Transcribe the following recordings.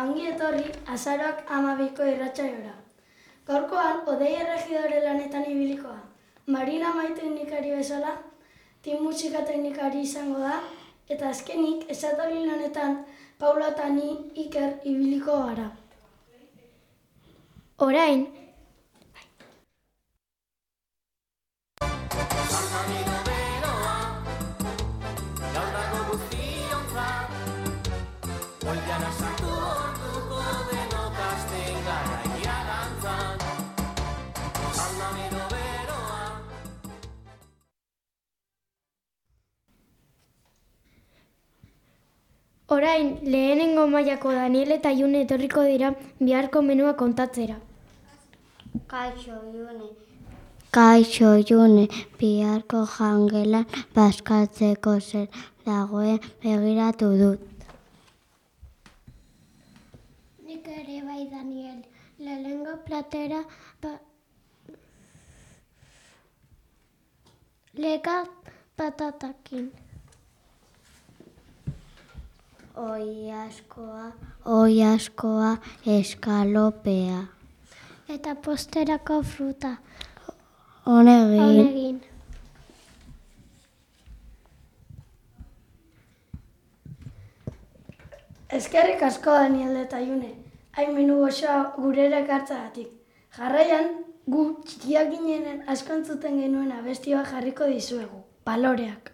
eta ongi etorri azaroak 12ko irratsaiora. Gaurkoan, Odei erregidore lanetan ibilikoa. Marina Mai teknikari bezala, Tim musika teknikari izango da, eta azkenik esatoli lanetan Paula eta ni Iker ibiliko gara. Orain, lehenengo mailako Daniel eta June etorriko dira biharko menua kontatzera. Kaixo, June, biharko jangelan bazkaltzeko zer dagoen begiratu dut. Nik ere bai, Daniel. Lehenengo platera leka patatakin. Oiaskoa, eskalopea. Eta posterako fruta. Honegin. Eskerrik asko Daniel eta June, hain menu goxoa gurera ekartzagatik. Jarraian, gu txikiak ginenen asko entzuten genuen abesti bat jarriko dizuegu, Baloreak.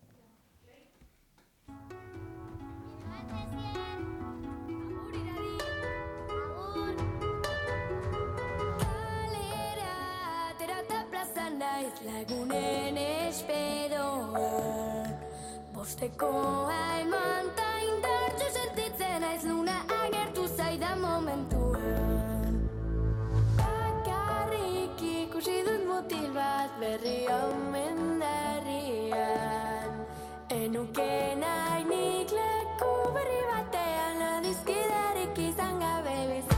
Lagunen esperoan bostekoa eman ta indartxo sentitzen aiz luna agertu zaidan momentuan. Bakarrik ikusi dut mutil bat berri omen darrian. Enuke nahi nik leku berri batean adizkidarik izan gabe bizan.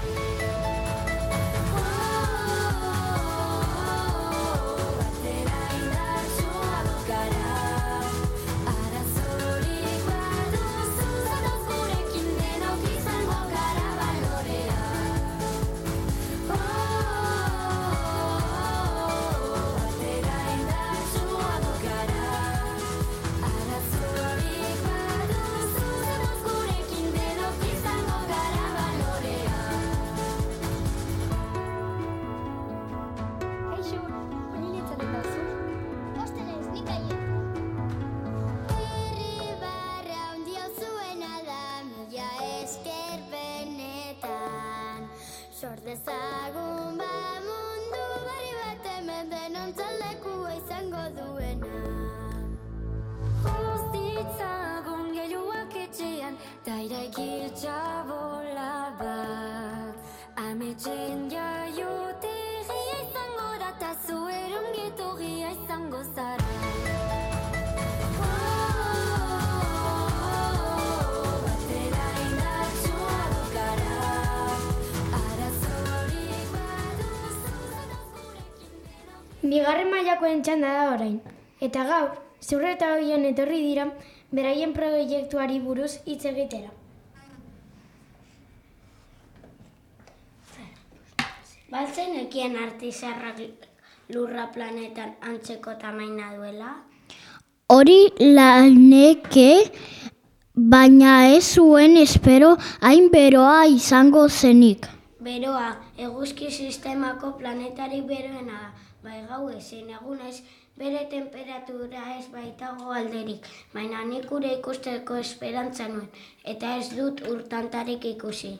Dezagun ba mundu berri bat hemen denontzat lekua izango duena. Guztitzagun gailuak etxean, ta iraiki txabola bat. Ametxen jaiotegia izango da, ta zuen ongietorria izango zara. Bigarren mailakoen txanda da orain. Eta gaur, Zurre eta Oian etorri dira beraien proiektuari buruz hitz egitera. Baltzenekien artizarrak lurra planetan antzeko tamaina duela? Hori laneke, baina ez zuen espero hain beroa izango zenik. Beroa, eguzki sistemako planetarik beroena da. Bai gau ezin egunez, bere temperatura ez baitago alderik, baina nik ure ikusteko esperantza nuen, eta ez dut urtantarik ikusi.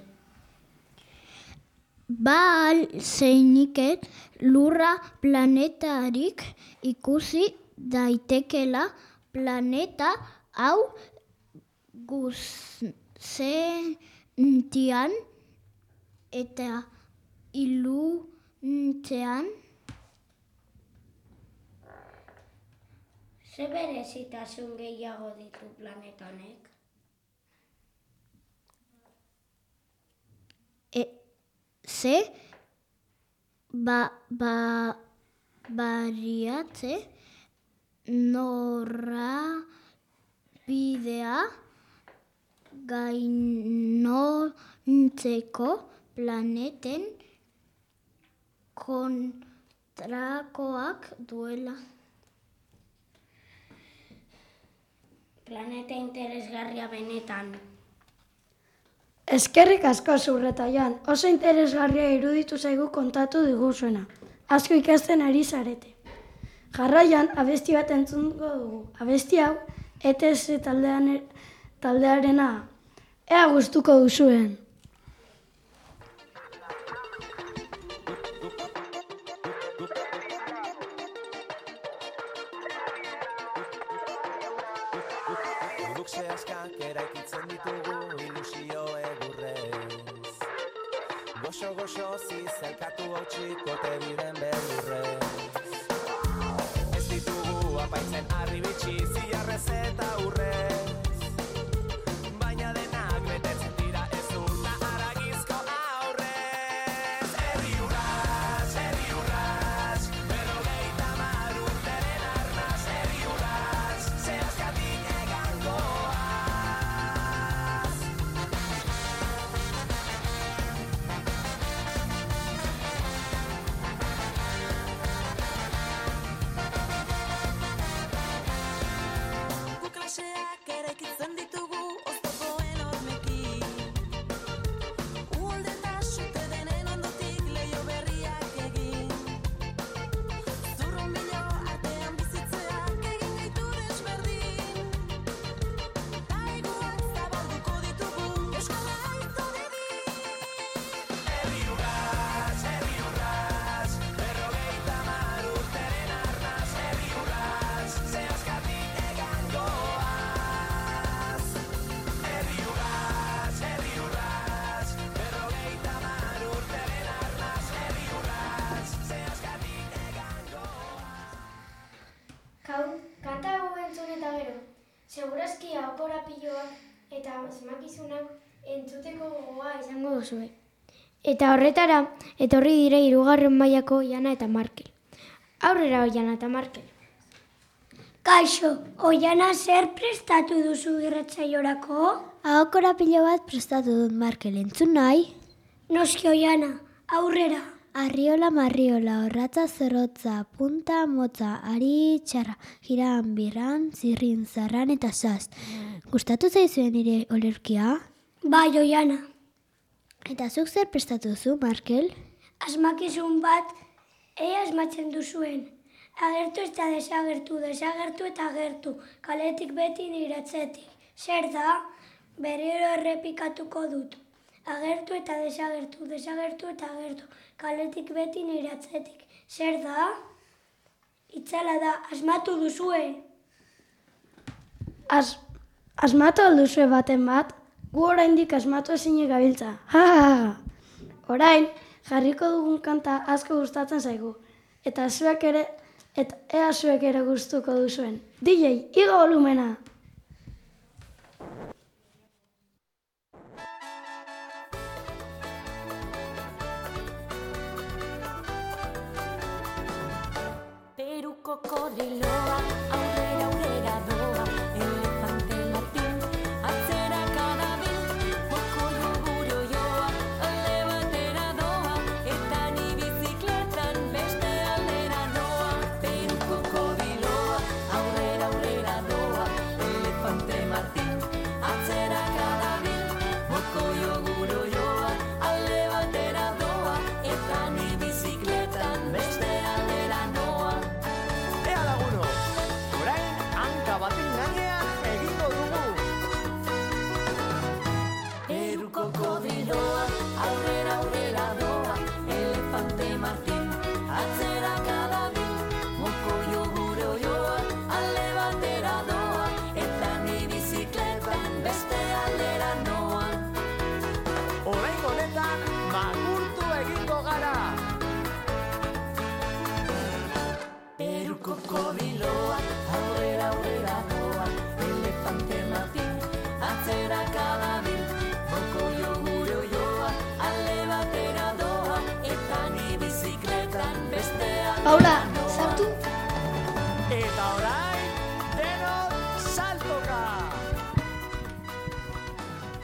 Ba zeiniket lurra planetarik ikusi daitekela planeta hau guztian eta iluntzean. Ze berezitasun gehiago ditu planeta honek? Ze bariatze norabidea gainontzeko planeten kontrakoak duela. Planeta interesgarria benetan. Eskerrik asko Zurreta Jan, oso interesgarria iruditu zaigu kontatu diguzuena. Asko ikasten ari zarete. Jarraian, abesti bat entzungo dugu. Abesti hau, ETS taldearena. Ea gustuko duzuen. Guk sehaskak eraikitzen ditugu ilusio egurrez. Goxo-goxo zizelkatu hautxikote diren beldurrez. Ez ditugu apaitzen harri bitxi ziarrez eta urrez. Baina denak betetzen dira ez urta haragizko aurrez. Herri urrats, berrogeita hamar urteren arnaz. Herri urrats, sehaskatik egangoaz. Guk klaseak eraikitzen ditugu oztopoen hormekin. Uholde eta sute denen ondotik leiho berriak egin. Zurrunbilo artean bizitzeak egin gaitu desberdin. Taiguak zabalduko ditugu euskal aito dedin. Herri urrats, berrogeita hamar urteren arnaz. Herri urrats, sehaskatik egangoaz. Herri urrats, berrogeita hamar urteren arnaz. Herri urrats, sehaskatik egangoaz. Kanta hau entzun eta gero, segurazki ahokorapiloak eta asmakizunak entzuteko gogoa izango duzue. Eta horretara, etorri dire 3. mailako Oiana eta Markel. Aurrera Oiana eta Markel. Kaixo, Oiana zer prestatu duzu irratsaiorako? Ahokorapilo bat prestatu dut Markel, entzun nahi? Noski Oiana, aurrera. Arriola marriola, orratza zerrotza, punta motza, ari txarra, jiran birran, zirrin zarran eta zaz. Gustatu zaizuen nire olerkia? Bai, Oiana. Eta zuk zer prestatu duzu, Markel? Asmakizun bat, ea asmatzen duzuen. Agertu eta desagertu, desagertu eta agertu, kaletik beti nire atzetik. Zer da? Berriro errepikatuko dut. Agertu eta desagertu, desagertu eta agertu, kaletik beti nire atzetik. Zer da? Itzala da, asmatu duzue. Asmatu alduzue baten bat? Gu oraindik asmatu ezinik gabiltza. Orain, jarriko dugun kanta asko gustatzen zaigu. Eta ea zuek ere gustuko duzuen. DJ, igo volumena! Peruko kodiloa, aurrera aurrera doa, elefante latin, atzera kadabil, mokoio buroioa, alde batera doa, eta ni bizikletan beste aldera noa. Peruko kodiloa, aurrera aurrera doa, elefante martin, atzera kadabil, mokoio buroioa, alde batera doa, eta ni bizikletan beste aldera noa. Ea laguno, orain hanka baten gainean egingo dugu. Peruko kodiloa, aurrera aurrera doa, elefante martin, atzera kadabil, mokoio buroioa, alde batera doa, eta ni bizikletan beste aldera noa. Orain honetan makurtu egingo gara. Peruko kodiloa, aurrera aurrera doa, elefante martin, atzera kadabil, mokoio buroioa, alde batera doa, eta ni bizikletan beste Paula, aldera noa. sartu. Eta orain, denok saltoka!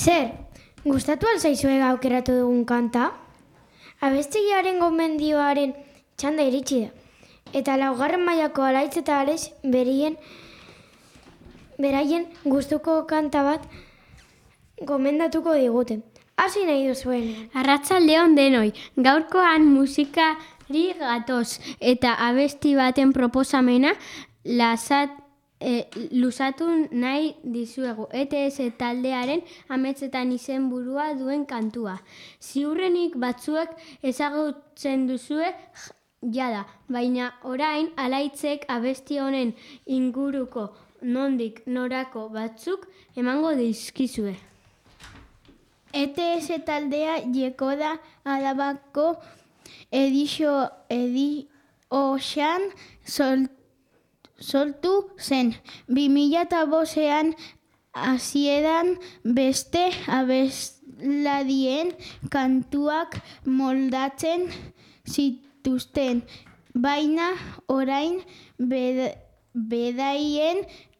Zer, gustatu alzaizue aukeratu dugun kanta? Abestigiaren gomendioaren txanda iritsi da. Eta 4. mailako Alaitz eta Alex beraien gustuko kanta bat gomendatuko digute. Hasi nahi duzuen. Arratsaldeon denoi, gaurkoan musikari gatoz eta abesti baten proposamena luzatu nahi dizuegu. ETS taldearen ametsetan izenburua duen kantua. Ziurrenik batzuek ezagutzen duzue jada, baina orain Alaitzek abesti honen inguruko nondik norako batzuk emango dizkizue. ETS taldea Jekoda Arabako edizioan sortu zen. 2005an hasieran beste abesladien kantuak moldatzen zituzten, baina orain beraien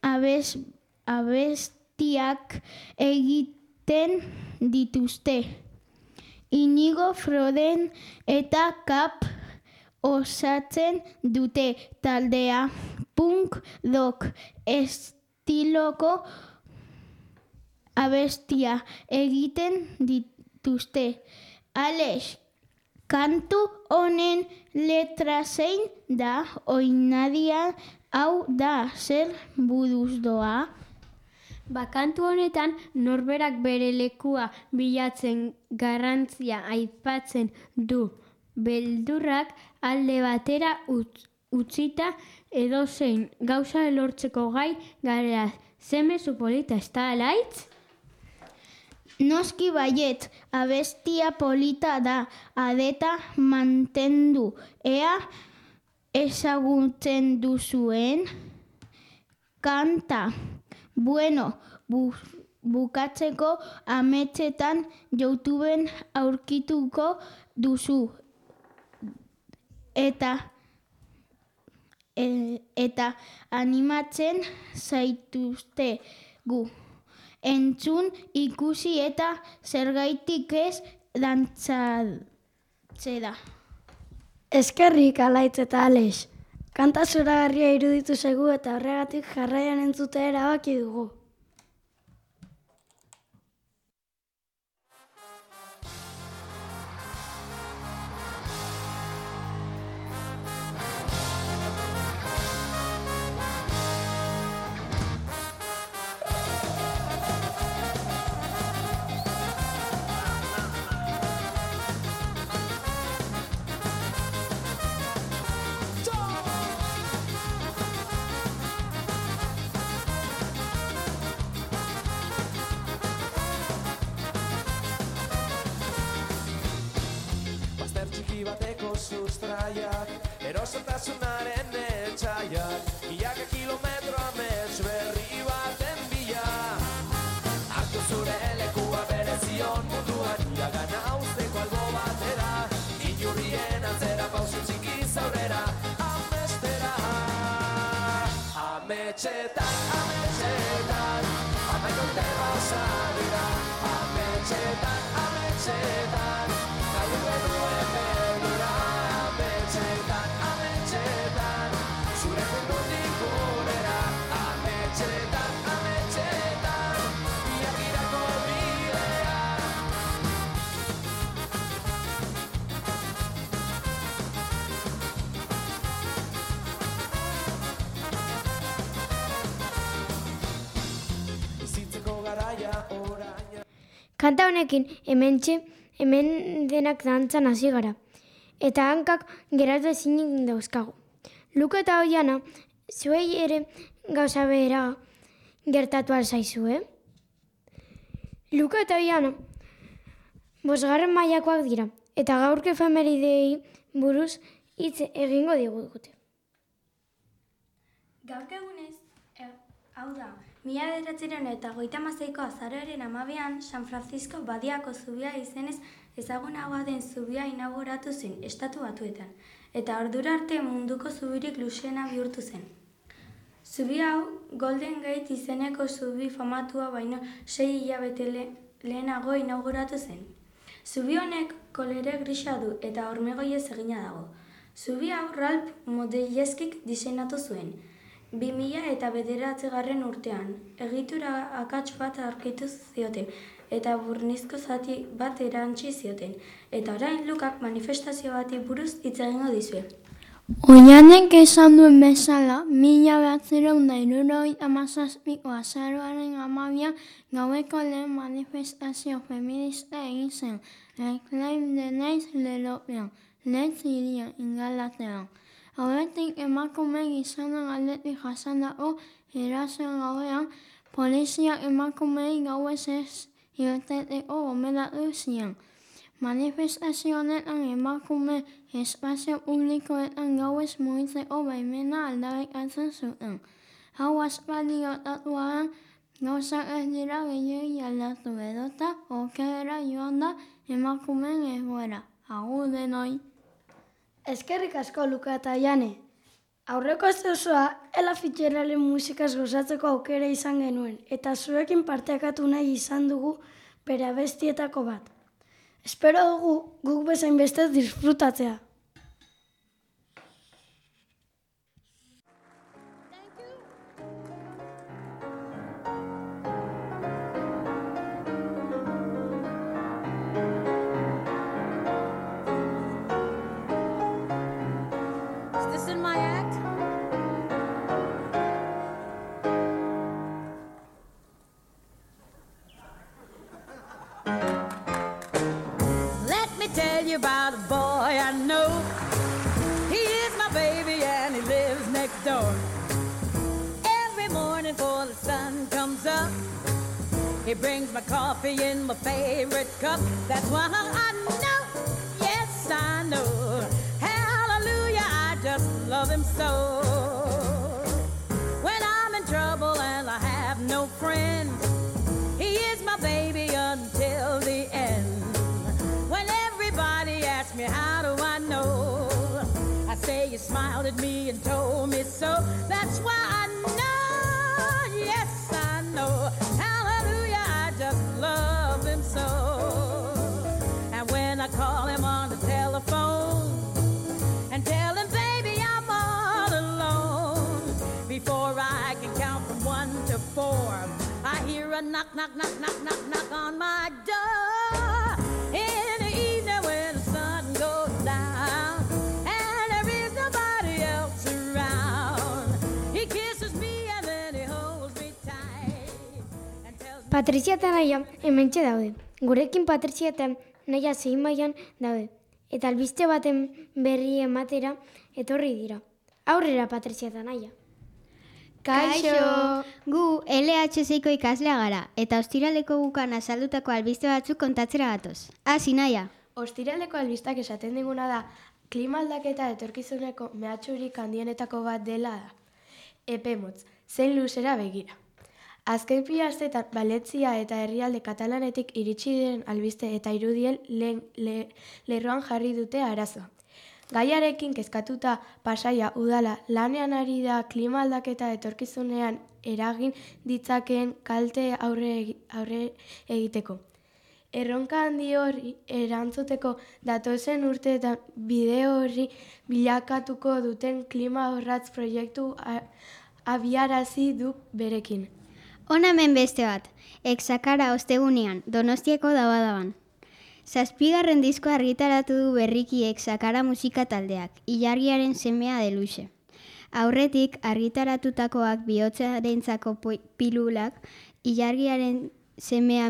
abestiak egiten dituzte. Inigo Froden eta Kap osatzen dute taldea. Punk rock estiloko abestia egiten dituzte. Alex, kantu honen letra zein da? Oinadia hau da zer buruz doa? Kantu honetan norberak bere lekua bilatzen garrantzia aipatzen du. Beldurrak alde batera utzita edozein gauza lortzeko gai garela. Ze mezu polita, ezta Alaitz? Noski baiet, abestia polita da, areta mantendu. Ea ezagutzen duzuen kanta. Bueno, bukatzeko ametsetan YouTubeen aurkituko duzu. Eta animatzen zaituztegu. Entzun, ikusi eta zergaitik ez dantzatzera. Eskerrik Alaitz eta Alex. Kanta zoragarria iruditu zaigu eta horregatik jarraian entzutea erabaki dugu. Bateko sustraiak, erosotasunaren etxaiak, milaka kilometro amets berri baten bila. Hartu zure lekua berezion munduan, iragana uzteko albo batera, inurrien atzera pausu txikiz aurrera, amestera. Ametxetan, ametxetan, amaik urte gauza dira, ametxetan, ametxetan, nahi duen berdura, ametxetan, ametxetan, zure mundutik gurera, ametxetan, ametxetan, biargirako bidea. Bizitzeko garaia oraina. Kanta honekin hemen denak dantzan hasi gara. Eta hankak geratu ezinik dauzkagu. Luka eta Oiana, zuei ere gauza behera gertatu alzaizue? Luka eta Oiana 5. mailakoak dira. Eta gaurko efemeridei buruz hitz egingo digute. Gaurko egunez, hau da, 1936ko azaroaren 12an San Francisco Badiako zubia izenez ezagunagoa den zubia inauguratu zen Estatu Batuetan, eta ordura arte munduko zubirik luzeena bihurtu zen. Zubi hau Golden Gate izeneko zubi famatua baino 6 hilabete lehenago inauguratu zen. Zubi honek kolore grisa du eta hormegoiez egina dago. Zubi hau Ralph Modelleskik diseinatu zuen. 2009 urtean, egitura akats bat aurkitu zioten eta burnizko zati bat erantsi zioten. Eta orain Lukak manifestazio bati buruz hitz egingo dizue. Oianek esan duen bezala, 1977ko azaroaren 12 gaueko lehen manifestazio feminista egin zen, Reclaim the Night lelopean, Let's Iria Ingalaterran. Hauetik emakume gizonen aldetik jasandako erasoen gauean, poliziak emakumei gauez ez irteteko gomendatu zien. Manifestazio honetan emakume espazio publikoetan gauez mugitzeko baimena aldarrikatzen zuten. Hau aspaldi gertatuan gauzak ez dira gehiegi aldatu edota okerrera joan da emakumeen egoera. Agur denoi! Eskerrik asko Luka eta Jane. Aurreko aste osoa Ella Fitzgeralden musikaz gozatzeko aukera izan genuen eta zuekin partekatu nahi izan dugu bere abestietako bat. Espero dugu guk bezain beste disfrutatzea. Is this in my act? Let me tell you about a boy I know. He is my baby and he lives next door. Every morning before the sun comes up, he brings my coffee in my favorite cup. That's why I know, yes I know. Hallelujah, I just love him so. When I'm in trouble and I have no friends, he is my baby until the end. When everybody asks me how do I know, I say you smiled at me and told me so. That's why I know, yes I know. Hallelujah, I just love him so. And when I call him on the telephone and tell him, baby, I'm all alone, before I can count from 1 to 4, I hear a knock, knock, knock, knock, knock, knock on my door. In the evening when the sun goes down and there is nobody else around, he kisses me and then he holds me tight and tells me... Patrizia eta Naia hementxe daude. Gurekin Patrizia eta Naia zein mailan daude. Eta albiste baten berri ematera etorri dira. Aurrera Patrizia eta Naia. Kaixo! Gu LHCko ikaslea gara, eta ostiraleko bukan azaldutako albiste batzuk kontatzera gatoz. Hasi Naia! Ostiraleko albistak esaten diguna da, klima aldaketa etorkizuneko mehatxurik handienetako bat dela da. Epe motz, zein luzera begira. Azken 2 astetan Valencia eta herrialde katalanetik iritsi diren albiste eta irudien lerroan jarri dute arazoa. Gaiarekin kezkatuta Pasaia udala lanean ari da klima aldaketa etorkizunean eragin ditzakeen kalte aurre egiteko. Erronka handi hori erantzuteko datozen urteetan bide horri bilakatuko duten klima orratz proiektu abiarazi du berekin. Hona hemen beste bat, Exakara ostegunean, Donostiako dabadaban. 7. diskoa argitaratu du berriki Exakara musika taldeak, ilargiaren semea Deluxe. Aurretik argitaratutakoak bihotzarentzako pilulak, ilargiaren semea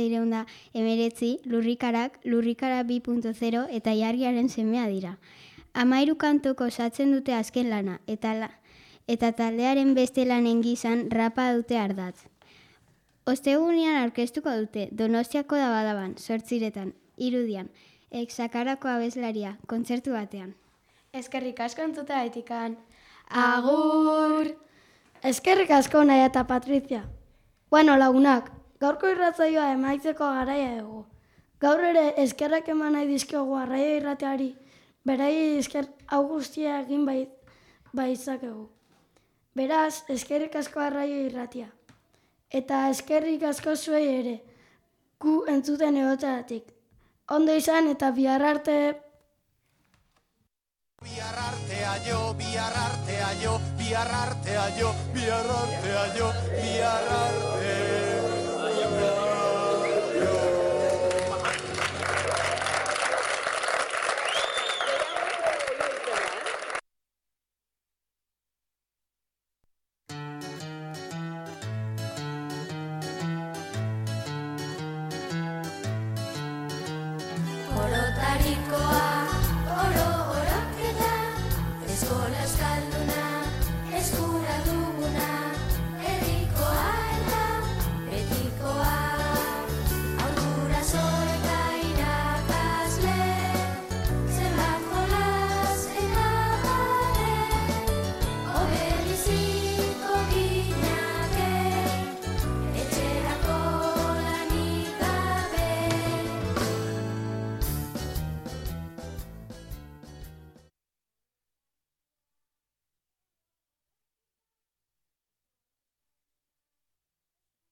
1619, lurrikarak, lurrikara 2.0 eta ilargiaren semea dira. 13 kantuko osatzen dute azken lana, eta taldearen beste lanen gizan rapa dute ardatz. Ostegunean aurkeztuko dute, Donostiako dabadaban, 8:00, irudian, Exakarako abeslaria, kontzertu batean. Eskerrik asko entzutea etikan. Agur! Eskerrik asko Naia eta Patrizia. Bueno, lagunak, gaurko irratzaioa emaitzeko garaia dugu. Gaur ere eskerrak eman nahi dizkiogu Arraio Irratiari, berai esker hau guztia egin baitzakegu. Beraz, eskerrik asko Arraio Irratia. Eta eskerrik asko zuei ere. gu entzuten egotzeagatik. Ondo izan eta bihar arte... Bihar artea jo, bihar artea jo, bihar artea jo, bihar artea jo, bihar arte.